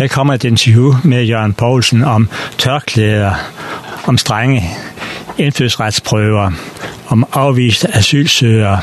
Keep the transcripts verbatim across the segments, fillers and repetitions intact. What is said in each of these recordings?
Her kommer et interview med Jørgen Poulsen om tørklæder, om strenge indfødsretsprøver, om afviste asylsøgere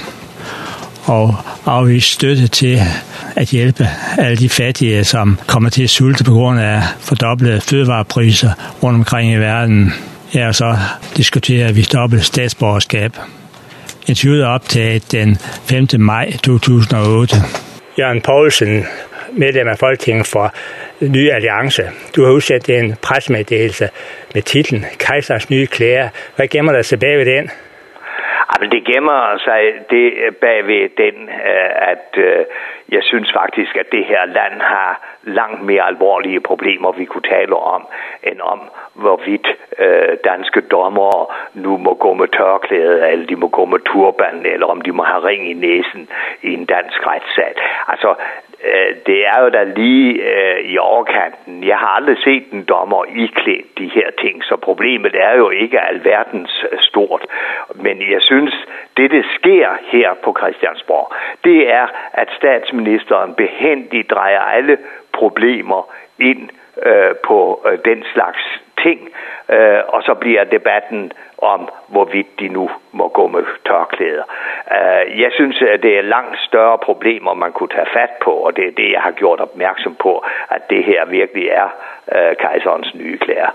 og afvist støtte til at hjælpe alle de fattige, som kommer til at sulte på grund af fordoblede fødevarepriser rundt omkring i verden. Her og så diskuterer vi dobbelt statsborgerskab. Interviewet er optaget den femte maj to tusind og otte. Jørgen Poulsen, medlem af Folketinget for Ny Alliance. Du har udsendt en pressemeddelelse med titlen Kejserens nye klæder. Hvad gemmer der sig bag ved den? Jamen, det gemmer sig det bag ved den, at jeg synes faktisk, at det her land har langt mere alvorlige problemer, vi kunne tale om, end om hvorvidt øh, danske dommere nu må gå med tørklæde, eller de må gå med turban, eller om de må have ring i næsen i en dansk retssal. Altså, øh, det er jo da lige øh, i overkanten. Jeg har aldrig set en dommer iklædt de her ting, så problemet er jo ikke alverdens stort. Men jeg synes, det der sker her på Christiansborg, det er, at statsministeren behændigt drejer alle problemer ind øh, på øh, den slags ting, øh, og så bliver debatten om, hvorvidt de nu må gå med tørklæder. Øh, jeg synes, at det er langt større problemer, man kunne tage fat på, og det er det, jeg har gjort opmærksom på, at det her virkelig er øh, kejserens nye klæder.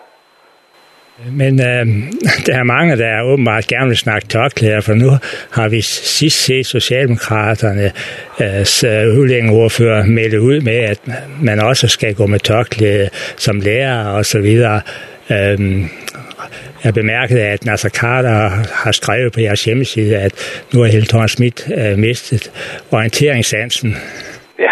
Men øh, der er mange, der åbenbart gerne vil snakke tørklæder, for nu har vi sidst set Socialdemokraternes øh, udlændingeordfører melde ud med, at man også skal gå med tørklæde som lærer og så videre. Øh, jeg bemærkede, at Naser Khader har skrevet på jeres hjemmeside, at nu har Helle Thorning-Schmidt øh, mistet orienteringssansen. Ja,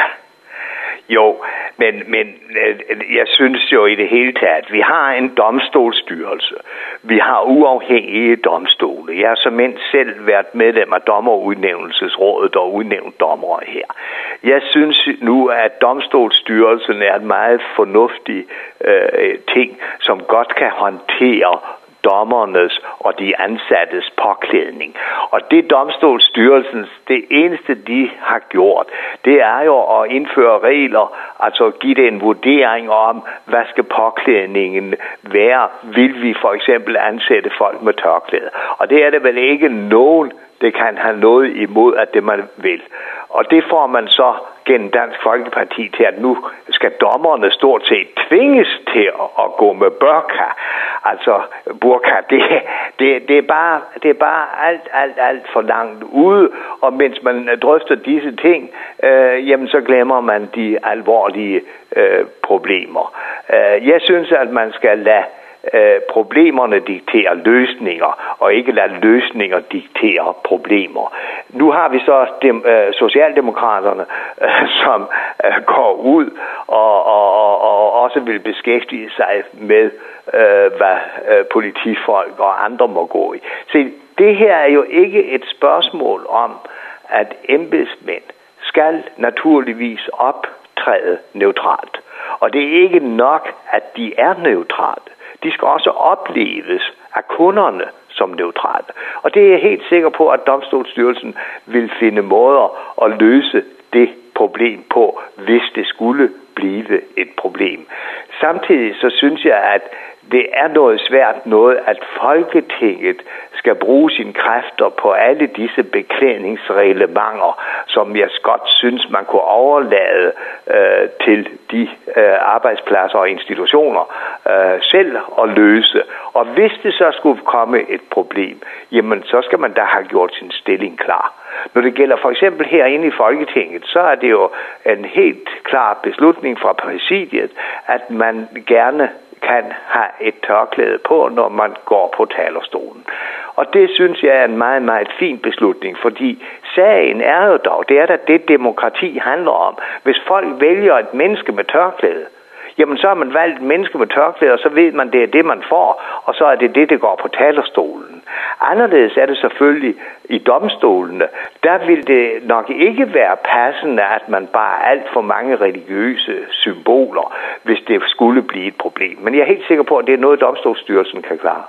jo. Men, men jeg synes jo i det hele taget, at vi har en domstolsstyrelse. Vi har uafhængige domstole. Jeg har som mindst selv været medlem af dommerudnævnelsesrådet og udnævnt dommere her. Jeg synes nu, at domstolsstyrelsen er et meget fornuftig øh, ting, som godt kan håndtere dommernes og de ansattes påklædning. Og det domstolsstyrelsens, det eneste de har gjort, det er jo at indføre regler, altså give det en vurdering om, hvad skal påklædningen være? Vil vi for eksempel ansætte folk med tørklæde? Og det er det vel ikke nogen, det kan have noget imod, at det man vil. Og det får man så gennem Dansk Folkeparti til, at nu skal dommerne stort set tvinges til at, at gå med burka. Altså, burka, det, det, det, er bare, det er bare alt, alt, alt for langt ude. Og mens man drøfter disse ting, øh, jamen så glemmer man de alvorlige øh, problemer. Øh, jeg synes, at man skal lade Øh, problemerne dikterer løsninger, og ikke lade løsninger diktere problemer. Nu har vi så dem, øh, Socialdemokraterne, øh, som øh, går ud og, og, og, og også vil beskæftige sig med, øh, hvad øh, politifolk og andre må gå i. Så det her er jo ikke et spørgsmål om, at embedsmænd skal naturligvis optræde neutralt. Og det er ikke nok, at de er neutrale. De skal også opleves af kunderne som neutrale. Og det er jeg helt sikker på, at Domstolsstyrelsen vil finde måder at løse det problem på, hvis det skulle blive et problem. Samtidig så synes jeg, at det er noget svært noget, at Folketinget skal bruge sine kræfter på alle disse beklædningsreglementer, som jeg godt synes, man kunne overlade øh, til de øh, arbejdspladser og institutioner øh, selv at løse. Og hvis det så skulle komme et problem, jamen så skal man da have gjort sin stilling klar. Når det gælder for eksempel herinde i Folketinget, så er det jo en helt klar beslutning fra præsidiet, at man gerne kan have et tørklæde på, når man går på talerstolen. Og det synes jeg er en meget, meget fin beslutning, fordi sagen er jo dog, det er da det demokrati handler om. Hvis folk vælger et menneske med tørklæde, jamen så har man valgt et menneske med tørklæde, og så ved man, det er det, man får, og så er det det, der går på talerstolen. Anderledes er det selvfølgelig i domstolene. Der vil det nok ikke være passende, at man bare har alt for mange religiøse symboler, hvis det skulle blive et problem. Men jeg er helt sikker på, at det er noget, Domstolsstyrelsen kan klare.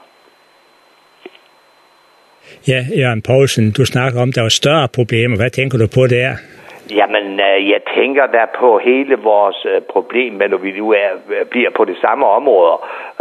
Ja, Jørgen Poulsen, du snakker om, at der var større problemer. Hvad tænker du på der? Jamen, jeg tænker der på hele vores problem, men når vi nu er, bliver på det samme område,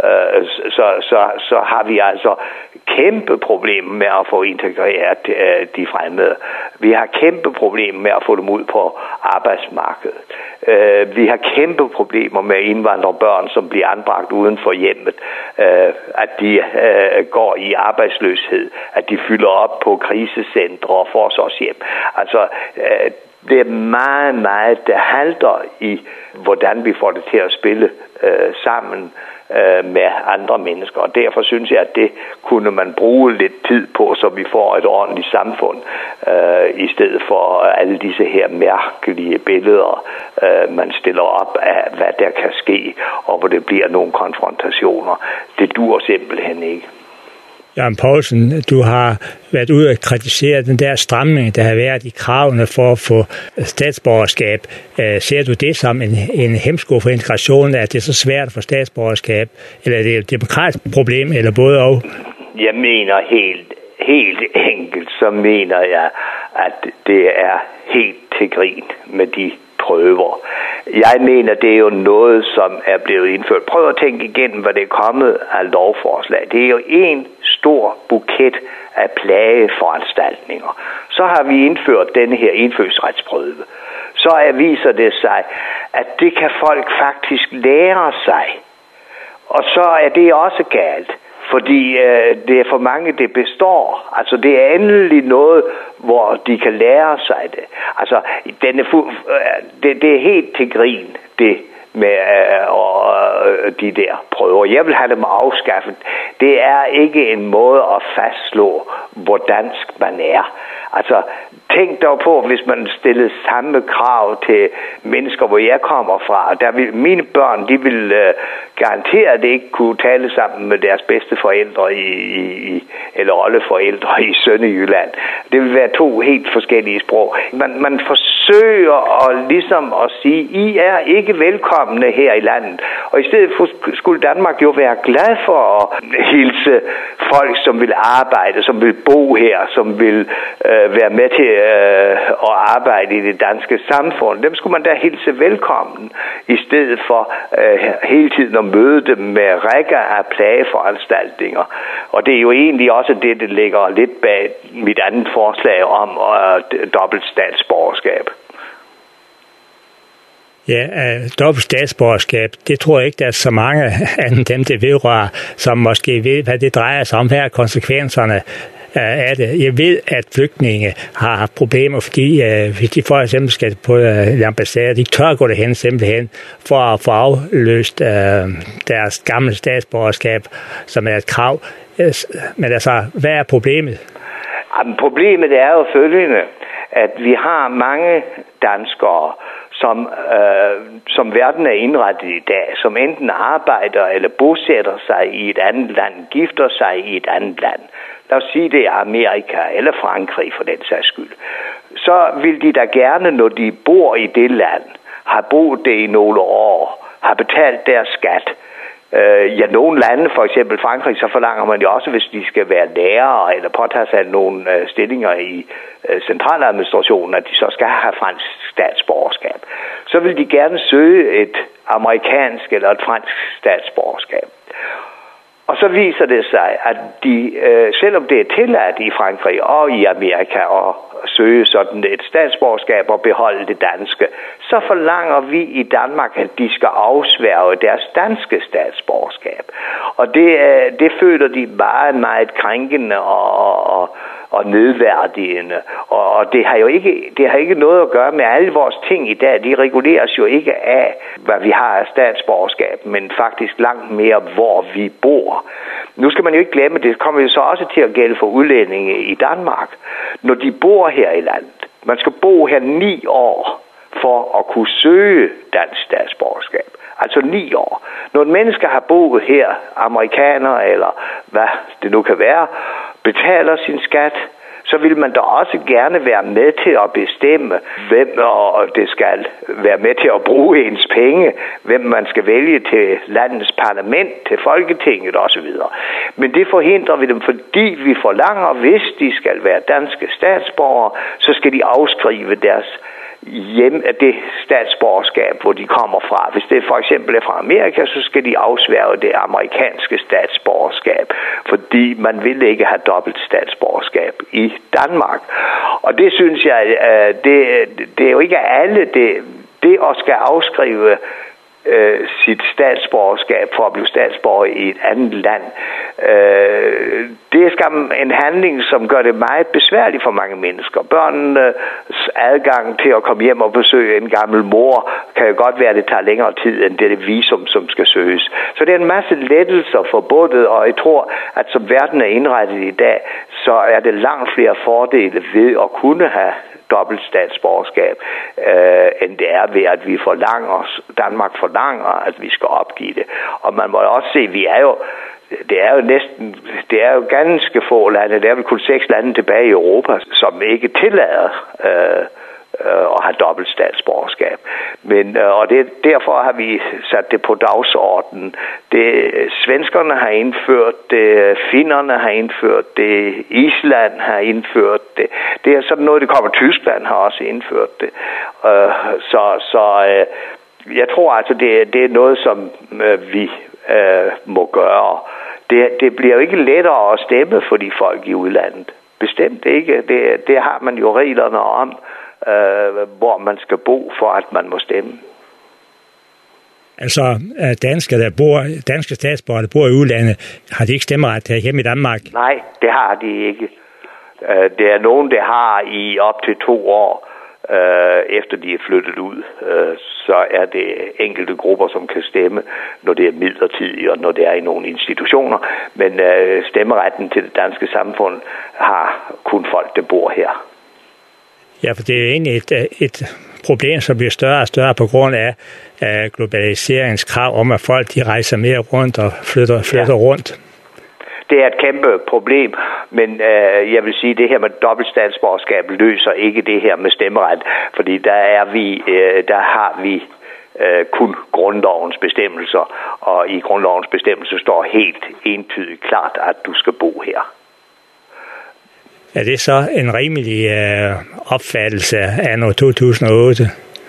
så, så, så har vi altså kæmpe problemer med at få integreret de fremmede. Vi har kæmpe problemer med at få dem ud på arbejdsmarkedet. Vi har kæmpe problemer med indvandrerbørn, som bliver anbragt uden for hjemmet, at de går i arbejdsløshed, at de fylder op på krisecentre og forsorgshjem. Altså, det er meget, meget, der halter i, hvordan vi får det til at spille øh, sammen øh, med andre mennesker. Og derfor synes jeg, at det kunne man bruge lidt tid på, så vi får et ordentligt samfund, øh, i stedet for alle disse her mærkelige billeder, øh, man stiller op af, hvad der kan ske, og hvor det bliver nogle konfrontationer. Det dur simpelthen ikke. Jørgen Poulsen, du har været ude og kritisere den der stramning, der har været i kravene for at få statsborgerskab. Ser du det som en, en hemsko for integrationen, at det er så svært at få statsborgerskab? Eller er det et demokratisk problem, eller både og? Jeg mener helt, helt enkelt, så mener jeg, at det er helt til grin med de prøver. Jeg mener, det er jo noget, som er blevet indført. Prøv at tænke igennem, hvad det er kommet af lovforslag. Det er jo en stor buket af plageforanstaltninger. Så har vi indført denne her indfødsretsprøve. Så viser det sig, at det kan folk faktisk lære sig. Og så er det også galt. Fordi øh, det er for mange, det består. Altså, det er endelig noget, hvor de kan lære sig det. Altså, den er fu- det, det er helt til grin, det med øh, og, øh, de der prøver. Jeg vil have dem afskaffet. Det er ikke en måde at fastslå, hvor dansk man er. Altså, tænk dog på, hvis man stillede samme krav til mennesker, hvor jeg kommer fra. Der vil, mine børn, de vil øh, garanteret ikke kunne tale sammen med deres bedste forældre i, i, eller oldeforældre i Sønderjylland. Det vil være to helt forskellige sprog. Man, man forsøger at, ligesom at sige, I er ikke velkomne her i landet. Og i stedet for skulle Danmark jo være glad for at hilse folk, som vil arbejde, som vil bo her, som vil øh, være med til øh, at arbejde i det danske samfund. Dem skulle man da hilse velkommen, i stedet for øh, hele tiden at møde dem med rækker af plageforanstaltninger. Og det er jo egentlig også det, der ligger lidt bag mit andet forslag om øh, dobbelt statsborgerskab. Ja, uh, dobbelt statsborgerskab, det tror jeg ikke, der er så mange af dem, det vedrører, som måske ved, hvad det drejer sig om. Her konsekvenserne uh, af det. Jeg ved, at flygtninge har haft problemer, fordi uh, hvis de for eksempel skal på uh, en ambassade, de tør gå derhen simpelthen for at få afløst uh, deres gamle statsborgerskab, som er et krav. Men altså, hvad er problemet? Jamen, problemet er jo følgende, at vi har mange danskere, som, øh, som verden er indrettet i dag, som enten arbejder eller bosætter sig i et andet land, gifter sig i et andet land. Lad os sige, det er Amerika eller Frankrig for den sags skyld. Så vil de da gerne, når de bor i det land, har boet det i nogle år, har betalt deres skat. Øh, ja, nogle lande, for eksempel Frankrig, så forlanger man jo også, hvis de skal være lærere eller påtage sig nogle øh, stillinger i øh, centraladministrationen, at de så skal have fransk statsborgerskab. Så vil de gerne søge et amerikansk eller et fransk statsborgerskab. Og så viser det sig, at de, øh, selvom det er tilladt i Frankrig og i Amerika at søge sådan et statsborgerskab og beholde det danske, så forlanger vi i Danmark, at de skal afsværge deres danske statsborgerskab. Og det, øh, det føler de meget, meget krænkende og, og, og nedværdigende. Og, og det har jo ikke, det har ikke noget at gøre med alle vores ting i dag. De reguleres jo ikke af, hvad vi har af statsborgerskab, men faktisk langt mere, hvor vi bor. Nu skal man jo ikke glemme, det kommer jo så også til at gælde for udlændinge i Danmark. Når de bor her i landet, man skal bo her ni år for at kunne søge dansk statsborgerskab. Altså ni år. Når et menneske har boet her, amerikaner eller hvad det nu kan være, betaler sin skat, så vil man da også gerne være med til at bestemme, hvem og det skal være med til at bruge ens penge, hvem man skal vælge til landets parlament, til Folketinget osv. Men det forhindrer vi dem, fordi vi forlanger, hvis de skal være danske statsborgere, så skal de afskrive deres hjem af det statsborgerskab, hvor de kommer fra. Hvis det for eksempel er fra Amerika, så skal de afsværge det amerikanske statsborgerskab, fordi man vil ikke have dobbelt statsborgerskab i Danmark. Og det synes jeg, det, det er jo ikke alle, det, det at skal afskrive Øh, sit statsborgerskab for at blive statsborger i et andet land. Øh, det er skam en handling, som gør det meget besværligt for mange mennesker. Børnenes adgang til at komme hjem og besøge en gammel mor kan jo godt være, at det tager længere tid end det visum, som skal søges. Så det er en masse lettelser forbundet, og jeg tror, at som verden er indrettet i dag, så er det langt flere fordele ved at kunne have dobbelt statsborgerskab, øh, end det er ved, at vi forlanger, Danmark forlanger, at vi skal opgive det. Og man må også se, vi er jo, det er jo næsten, det er jo ganske få lande, der er vel kun seks lande tilbage i Europa, som ikke tillader øh, og have dobbelt statsborgerskab. Men, og det, derfor har vi sat det på dagsordenen. Det, svenskerne har indført det, finnerne har indført det, Island har indført det. Det er sådan noget, det kommer. Tyskland har også indført det. Uh, så så uh, jeg tror altså, det, det er noget, som uh, vi uh, må gøre. Det, det bliver jo ikke lettere at stemme for de folk i udlandet. Bestemt ikke. Det, det har man jo reglerne om. Uh, hvor man skal bo for at man må stemme. Altså danskere der bor, danske statsborgere der bor i udlandet, har de ikke stemmeret her hjemme i Danmark? Nej, det har de ikke. Uh, det er nogen der har i op til to år uh, efter de er flyttet ud. Uh, så er det enkelte grupper som kan stemme, når det er midlertidigt og når det er i nogle institutioner. Men uh, stemmeretten til det danske samfund har kun folk der bor her. Ja, for det er egentlig et, et problem, som bliver større og større på grund af, af globaliseringskrav om, at folk de rejser mere rundt og flytter, flytter ja. rundt. Det er et kæmpe problem, men øh, jeg vil sige, at det her med dobbelt statsborgerskab løser ikke det her med stemmeret, fordi der, er vi, øh, der har vi øh, kun grundlovens bestemmelser, og i grundlovens bestemmelser står helt entydigt klart, at du skal bo her. Er det så en rimelig øh, opfattelse af år to tusind og otte?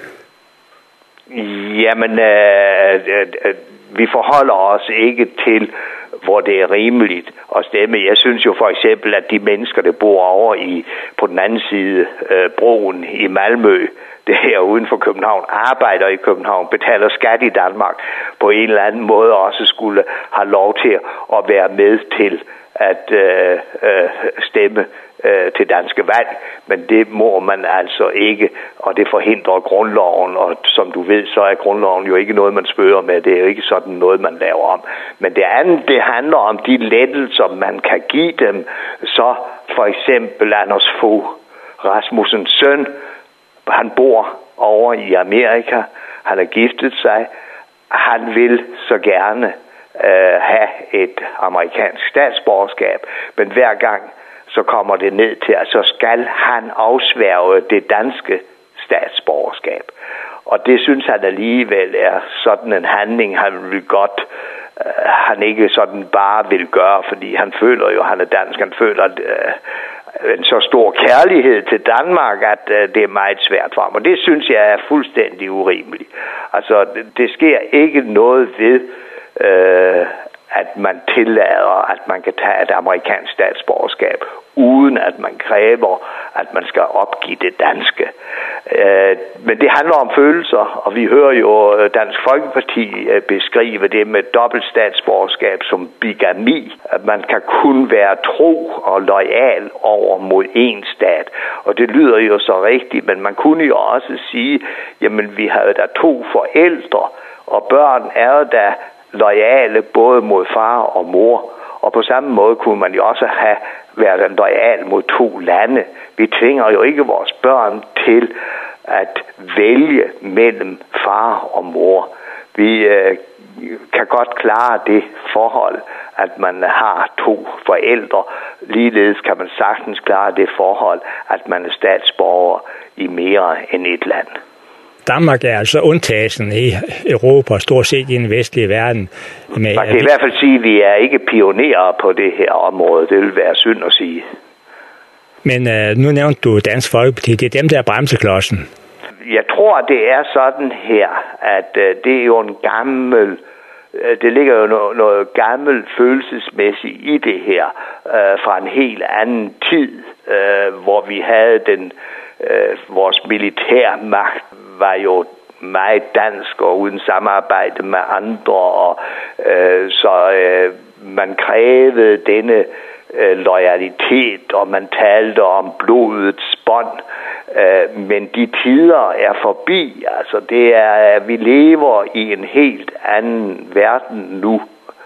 Jamen, øh, øh, vi forholder os ikke til, hvor det er rimeligt at stemme. Jeg synes jo for eksempel, at de mennesker, der bor over i på den anden side øh, broen i Malmø, det her uden for København, arbejder i København, betaler skat i Danmark, på en eller anden måde også skulle have lov til at være med til at øh, øh, stemme øh, til danske valg, men det må man altså ikke, og det forhindrer grundloven, og som du ved, så er grundloven jo ikke noget, man spørger med, det er jo ikke sådan noget, man laver om. Men det andet, det handler om de lettelser, man kan give dem, så for eksempel Anders Fogh Rasmussens søn, han bor over i Amerika, han er giftet sig, han vil så gerne Uh, have et amerikansk statsborgerskab, men hver gang så kommer det ned til, at så skal han afsværge det danske statsborgerskab. Og det synes han alligevel er sådan en handling, han vil godt, uh, han ikke sådan bare vil gøre, fordi han føler jo, han er dansk, han føler at, uh, en så stor kærlighed til Danmark, at uh, det er meget svært for ham. Og det synes jeg er fuldstændig urimeligt. Altså, det, det sker ikke noget ved, Øh, at man tillader, at man kan tage et amerikansk statsborgerskab, uden at man kræver, at man skal opgive det danske. Øh, men det handler om følelser, og vi hører jo Dansk Folkeparti beskrive det med dobbelt statsborgerskab som bigami, at man kan kun være tro og loyal over mod en stat. Og det lyder jo så rigtigt, men man kunne jo også sige, jamen vi havde da to forældre, og børn er da loyale både mod far og mor, og på samme måde kunne man jo også have været loyal mod to lande. Vi tvinger jo ikke vores børn til at vælge mellem far og mor. Vi øh, kan godt klare det forhold, at man har to forældre. Ligeledes kan man sagtens klare det forhold, at man er statsborger i mere end et land. Danmark er altså undtagelsen i Europa, stort set i den vestlige verden. Med, man kan i hvert fald sige, at vi er ikke pionerer på det her område. Det vil være synd at sige. Men uh, nu nævnte du Dansk Folkeparti. Det er dem, der er bremseklodsen. jeg tror, det er sådan her, at øh, det er jo en gammel, øh, det ligger jo noget, noget gammelt følelsesmæssigt i det her, øh, fra en helt anden tid, øh, hvor vi havde den, øh, vores militærmagt var jo meget dansk og uden samarbejde med andre, og øh, så øh, man krævede denne øh, loyalitet, og man talte om blodets bånd, øh, men de tider er forbi. Altså det er, vi lever i en helt anden verden nu,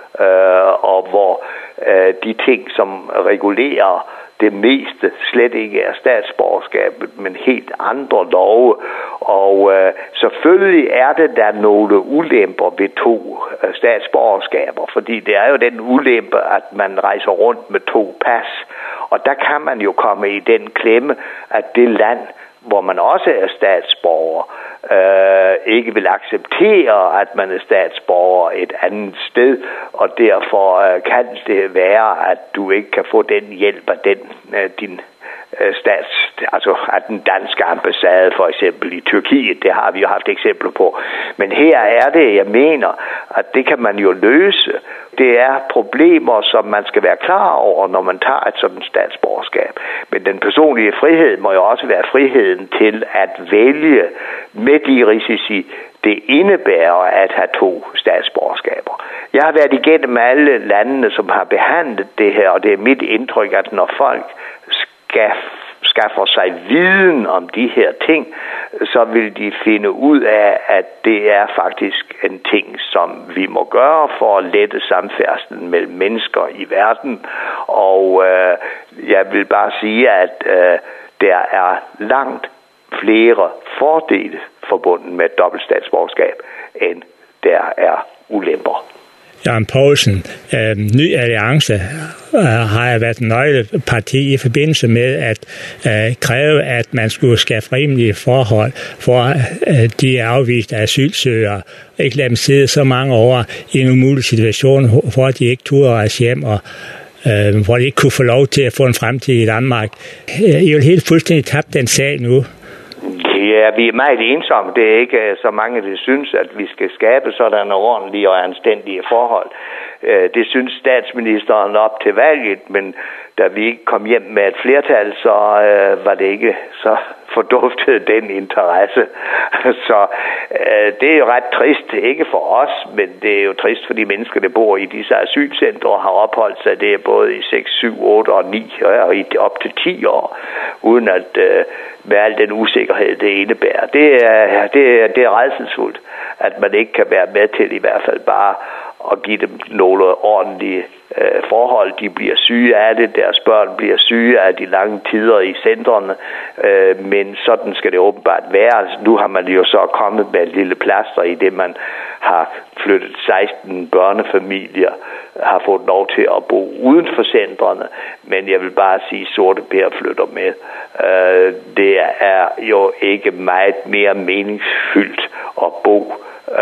øh, og hvor øh, de ting, som regulerer det meste slet ikke er statsborgerskabet, men helt andre love. Og øh, selvfølgelig er det der nogle ulemper ved to øh, statsborgerskaber, fordi det er jo den ulempe, at man rejser rundt med to pas. Og der kan man jo komme i den klemme, at det land, hvor man også er statsborger, øh, ikke vil acceptere, at man er statsborger et andet sted, og derfor øh, kan det være, at du ikke kan få den hjælp af den, øh, din øh, stats, altså af den danske ambassade for eksempel i Tyrkiet. Det har vi jo haft eksempler på. Men her er det, jeg mener, at det kan man jo løse. Det er problemer, som man skal være klar over, når man tager et sådan statsborgerskab. Men den personlige frihed må jo også være friheden til at vælge med de risici, det indebærer at have to statsborgerskaber. Jeg har været igennem alle landene, som har behandlet det her, og det er mit indtryk, at når folk skal skaffer sig viden om de her ting, så vil de finde ud af, at det er faktisk en ting, som vi må gøre for at lette samfærdslen mellem mennesker i verden. Og øh, jeg vil bare sige, at øh, der er langt flere fordele forbundet med dobbelt statsborgerskab, end der er ulemper. Jørgen Poulsen, øh, Ny Alliance øh, har været en nøgleparti i forbindelse med at øh, kræve, at man skulle skaffe rimelige forhold for øh, de afviste asylsøgere, ikke lade dem sidde så mange år i en umulig situation, hvor de ikke turde rejse hjem, og øh, hvor de ikke kunne få lov til at få en fremtid i Danmark. I er jo helt fuldstændig tabt den sag nu. Ja, vi er meget ensomme. Det er ikke så mange, der synes, at vi skal skabe sådan ordentlige og anstændige forhold. Det synes statsministeren op til valget, men da vi ikke kom hjem med et flertal, så var det ikke så forduftet den interesse. Så det er jo ret trist, ikke for os, men det er jo trist for de mennesker, der bor i disse asylcentre og har opholdt sig der både i seks, syv, otte og ni og i op til ti år, uden at med al den usikkerhed, det indebærer. Det er, det er, det er rædselsfuldt, at man ikke kan være med til i hvert fald bare at give dem nogle ordentlige øh, forhold. De bliver syge af det, deres børn bliver syge af de lange tider i centrene, øh, men sådan skal det åbenbart være. Altså, nu har man jo så kommet med et lille plaster i det, man har flyttet seksten børnefamilier, har fået lov til at bo uden for centrene, men jeg vil bare sige, sorte pære flytter med. Øh, det er jo ikke meget mere meningsfyldt at bo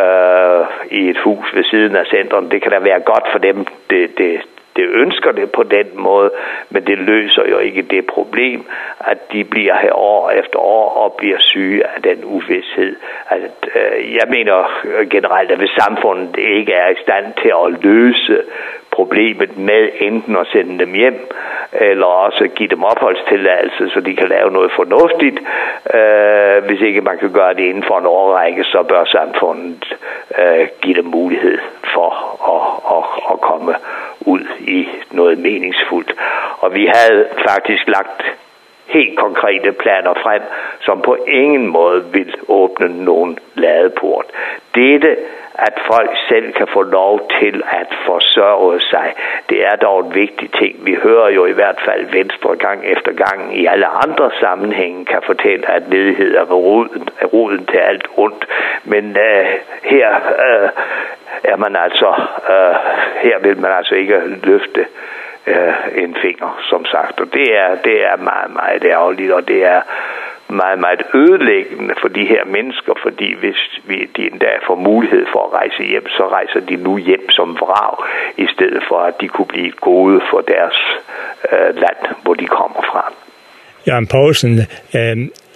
øh, i et hus ved siden af centrene. Det kan da være godt for dem, det, det, det ønsker det på den måde, men det løser jo ikke det problem, at de bliver her år efter år og bliver syge af den uvidshed. Altså, øh, jeg mener generelt, at hvis samfundet ikke er i stand til at løse problemet med enten at sende dem hjem, eller også give dem opholdstilladelse, så de kan lave noget fornuftigt. Øh, hvis ikke man kan gøre det inden for en årrække, så bør samfundet øh, give dem mulighed for at, at, at komme ud i noget meningsfuldt. Og vi havde faktisk lagt helt konkrete planer frem, som på ingen måde vil åbne nogen ladeport. Dette, at folk selv kan få lov til at forsørge sig, det er dog en vigtig ting. Vi hører jo i hvert fald Venstre gang efter gang i alle andre sammenhænge kan fortælle, at ledighed er roden, er roden til alt ondt. Men øh, her øh, er man altså, øh, her vil man altså ikke løfte øh, en finger, som sagt. Og det er, det er meget, meget ærgerligt, og det er meget, meget ødelæggende for de her mennesker, fordi hvis vi, de endda får mulighed for at rejse hjem, så rejser de nu hjem som vrag, i stedet for at de kunne blive gode for deres øh, land, hvor de kommer fra. Jørgen Poulsen, øh,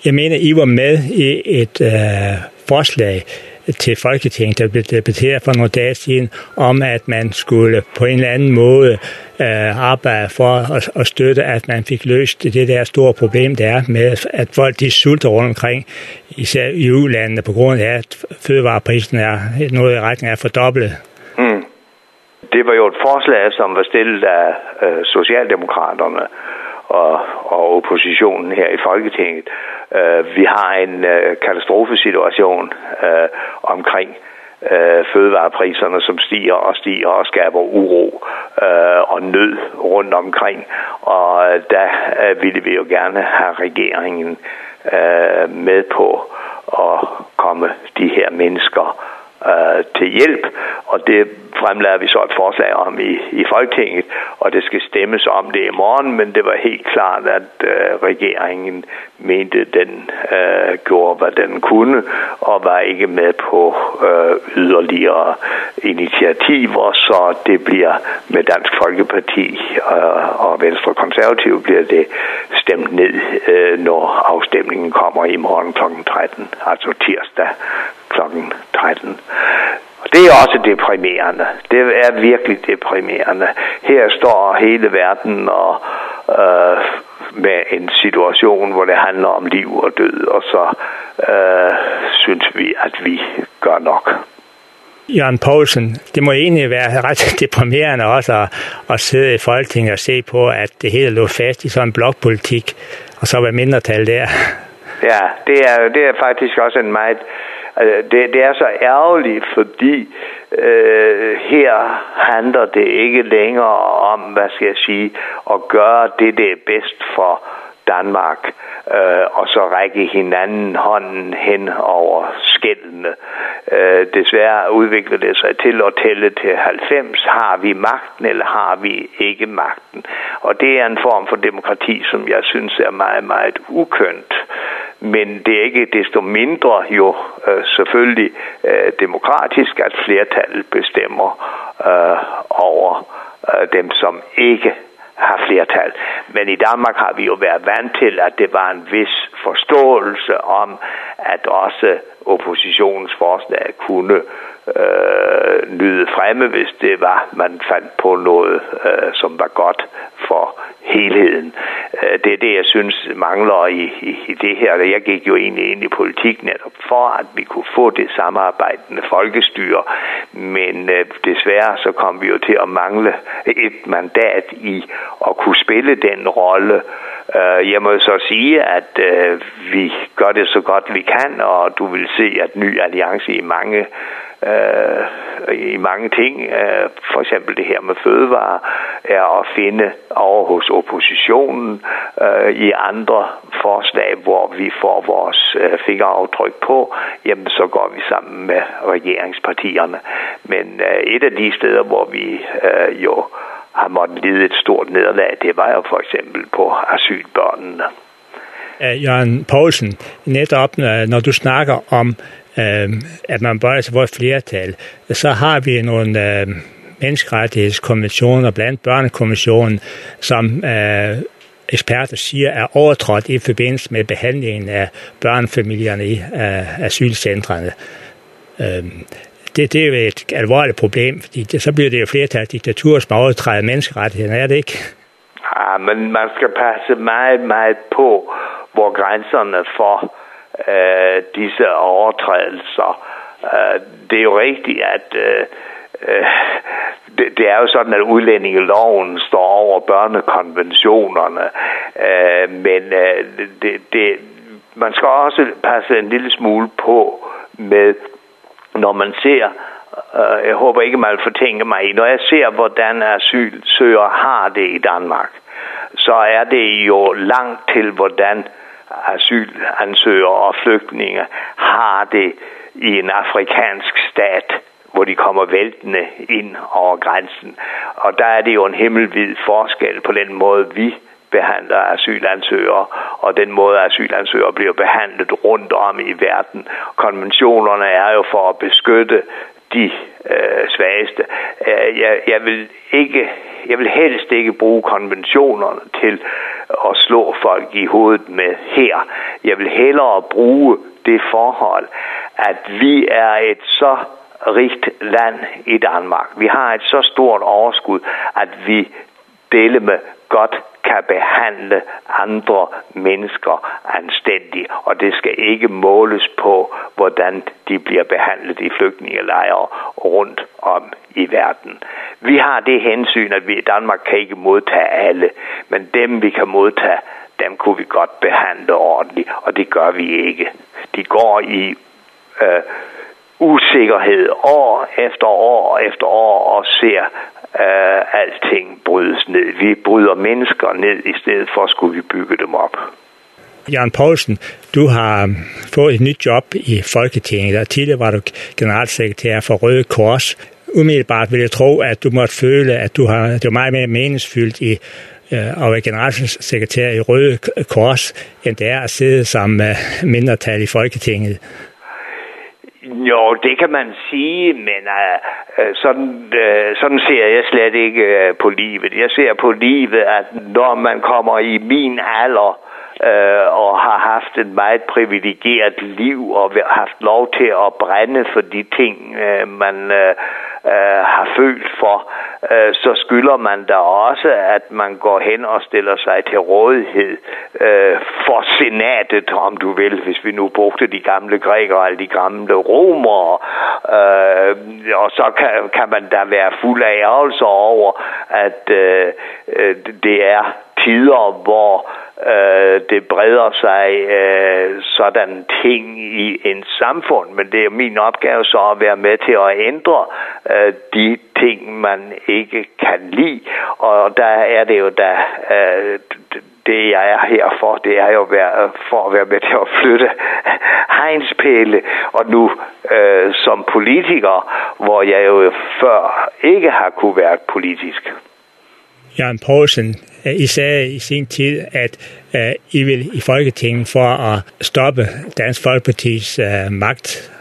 Jeg mener, I var med i et øh, forslag til Folketinget, der blev debatteret for nogle dage siden, om at man skulle på en eller anden måde øh, arbejde for at, at støtte, at man fik løst det der store problem, der er med, at folk de sulter rundt omkring, især i u-landene, på grund af, at fødevareprisen er noget i retning af fordoblet. Mm. Det var jo et forslag, som var stillet af øh, Socialdemokraterne og, og oppositionen her i Folketinget. Uh, vi har en uh, katastrofesituation uh, omkring uh, fødevarepriserne, som stiger og stiger og skaber uro uh, og nød rundt omkring. Og uh, der uh, ville vi jo gerne have regeringen uh, med på at komme de her mennesker uh, til hjælp. Og det fremlader vi så et forslag om i, i Folketinget, og det skal stemmes om det i morgen, men det var helt klart, at øh, regeringen mente, den øh, gjorde, hvad den kunne, og var ikke med på øh, yderligere initiativer, så det bliver med Dansk Folkeparti øh, og Venstre Konservative bliver det stemt ned, øh, når afstemningen kommer i morgen klokken tretten, altså tirsdag klokken tretten. Det er også deprimerende. Det er virkelig deprimerende. Her står hele verden og øh, med en situation, hvor det handler om liv og død, og så øh, synes vi, at vi gør nok. Jørgen Poulsen, det må egentlig være ret deprimerende også at, at sidde i Folketinget og se på, at det hele lå fast i sådan en blokpolitik, og så var mindretal der. Ja, det er, det er faktisk også en meget... Det, det er så ærgerligt, fordi øh, her handler det ikke længere om, hvad skal jeg sige, at gøre det, det er bedst for Danmark, øh, og så række hinanden hånden hen over skældene. Øh, desværre udvikler det sig til at tælle til halvfems. Har vi magten, eller har vi ikke magten? Og det er en form for demokrati, som jeg synes er meget, meget ukønt. Men det er ikke desto mindre jo øh, selvfølgelig øh, demokratisk, at flertallet bestemmer øh, over øh, dem, som ikke har flertal. Men i Danmark har vi jo været vant til, at det var en vis forståelse om, at også oppositionens forslag kunne øh, nyde fremme, hvis det var, man fandt på noget, øh, som var godt for helheden. Øh, det er det, jeg synes mangler i, i, i det her. Jeg gik jo egentlig ind i politik netop for, at vi kunne få det samarbejdende folkestyre, men øh, desværre så kom vi jo til at mangle et mandat i at kunne spille den rolle. Uh, jeg må så sige, at uh, vi gør det så godt vi kan, og du vil se, at Ny Alliance i mange uh, i mange ting, uh, for eksempel det her med fødevare, er at finde over hos oppositionen uh, i andre forslag, hvor vi får vores uh, fingeraftryk på, jamen så går vi sammen med regeringspartierne. Men uh, et af de steder, hvor vi uh, jo har måttet lide et stort nederlag, det var jo for eksempel på asylbørnene. Uh, Jørgen Poulsen, netop når du snakker om, uh, at man bør altså få et flertal, så har vi nogle uh, menneskerettighedskonventioner, blandt børnekonventionen, som uh, eksperter siger er overtrådt i forbindelse med behandlingen af børnefamilierne i uh, asylcentrene. Uh, Det, det er jo et alvorligt problem, fordi det, så bliver det jo flertal diktatur, som overtræder menneskerettighederne, er det ikke? Ja, men man skal passe meget, meget på, hvor grænserne for øh, disse overtrædelser. Øh, det er jo rigtigt, at øh, øh, det, det er jo sådan, at udlændingeloven står over børnekonventionerne, øh, men øh, det, det, man skal også passe en lille smule på med, når man ser, øh, jeg håber ikke, man fortænker mig i, når jeg ser, hvordan asylsøgere har det i Danmark, så er det jo langt til, hvordan asylansøgere og flygtninge har det i en afrikansk stat, hvor de kommer væltende ind over grænsen. Og der er det jo en himmelvid forskel på den måde, vi behandler asylansøgere, og den måde asylansøgere bliver behandlet rundt om i verden. Konventionerne er jo for at beskytte de øh, svageste. Jeg, jeg vil ikke, jeg vil helst ikke bruge konventionerne til at slå folk i hovedet med her. Jeg vil hellere bruge det forhold, at vi er et så rigt land i Danmark. Vi har et så stort overskud, at vi dele med godt kan behandle andre mennesker anstændigt, og det skal ikke måles på, hvordan de bliver behandlet i flygtningelejre rundt om i verden. Vi har det hensyn, at vi i Danmark kan ikke modtage alle, men dem vi kan modtage, dem kunne vi godt behandle ordentligt, og det gør vi ikke. De går i øh, usikkerhed år efter år efter år og ser Uh, alting brydes ned. Vi bryder mennesker ned, i stedet for skulle vi bygge dem op. Jørgen Poulsen, du har fået et nyt job i Folketinget, og tidligere var du generalsekretær for Røde Kors. Umiddelbart vil jeg tro, at du måtte føle, at du har, det var meget mere meningsfyldt i uh, at være generalsekretær i Røde Kors, end det er at sidde som uh, mindretal i Folketinget. Jo, det kan man sige, men uh, sådan, uh, sådan ser jeg slet ikke uh, på livet. Jeg ser på livet, at når man kommer i min alder uh, og har haft et meget privilegeret liv og haft lov til at brænde for de ting, uh, man uh, uh, har følt for, uh, så skylder man da også, at man går hen og stiller sig til rådighed uh, for senatet, om du vil, hvis vi nu brugte de gamle grækere eller de gamle romere, uh, og så kan, kan man da være fuld af ærgelser over, at uh, uh, det er tider, hvor øh, det breder sig øh, sådan ting i en samfund, men det er min opgave så at være med til at ændre øh, de ting, man ikke kan lide, og der er det jo da øh, det jeg er her for, det er jo være, for at være med til at flytte hegnspæle, og nu øh, som politiker, hvor jeg jo før ikke har kunne være politisk. Jørgen Poulsen, I sagde i sin tid, at uh, I vil i Folketinget for at stoppe Dansk Folkepartis uh, magt.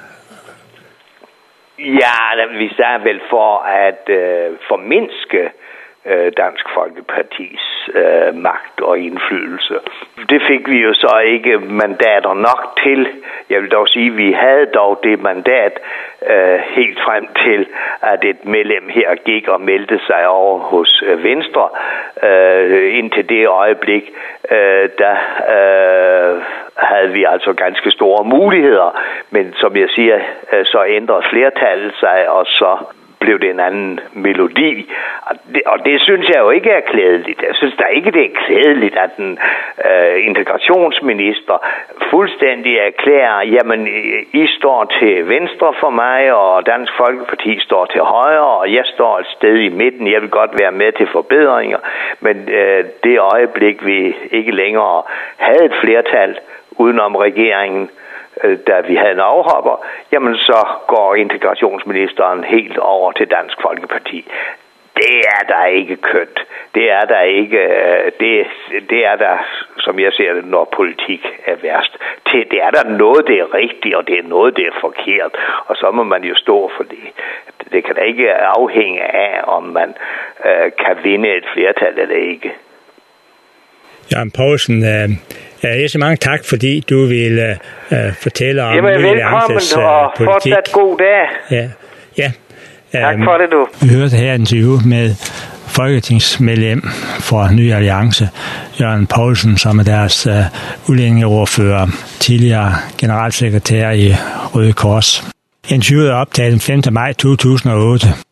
Ja, vi sagde vel for at uh, formindske uh, Dansk Folkepartis uh, magt og indflydelse. Det fik vi jo så ikke mandater nok til. Jeg vil dog sige, at vi havde dog det mandat uh, helt frem til, at et medlem her gik og meldte sig over hos uh, Venstre. Uh, indtil det øjeblik, uh, der uh, havde vi altså ganske store muligheder. Men som jeg siger, uh, så ændrede flertallet sig, og så blev det en anden melodi. Og det, og det synes jeg jo ikke er klædeligt. Jeg synes da ikke, det er klædeligt, at en øh, integrationsminister fuldstændig erklærer, jamen, I står til venstre for mig, og Dansk Folkeparti står til højre, og jeg står et sted i midten. Jeg vil godt være med til forbedringer, men øh, det øjeblik, vi ikke længere havde et flertal udenom regeringen, da vi havde en afhopper, jamen så går integrationsministeren helt over til Dansk Folkeparti. Det er der ikke kønt. Det er der ikke, det, det er der, som jeg ser det, når politik er værst. Det er der noget, det er rigtigt, og det er noget, det er forkert. Og så må man jo stå for det. Det kan da ikke afhænge af, om man øh, kan vinde et flertal eller ikke. Jørgen Poulsen, øh, jeg så mange tak, fordi du ville øh, fortælle om Jamen, velkommen og politik. Fortsat god dag. Ja, ja. Tak for det, du. Vi hørte her et interview med folketingsmedlem for Ny Alliance, Jørgen Poulsen, som er deres øh, udlændingeordfører, tidligere generalsekretær i Røde Kors. Interviewet er optaget den femte maj to tusind og otte.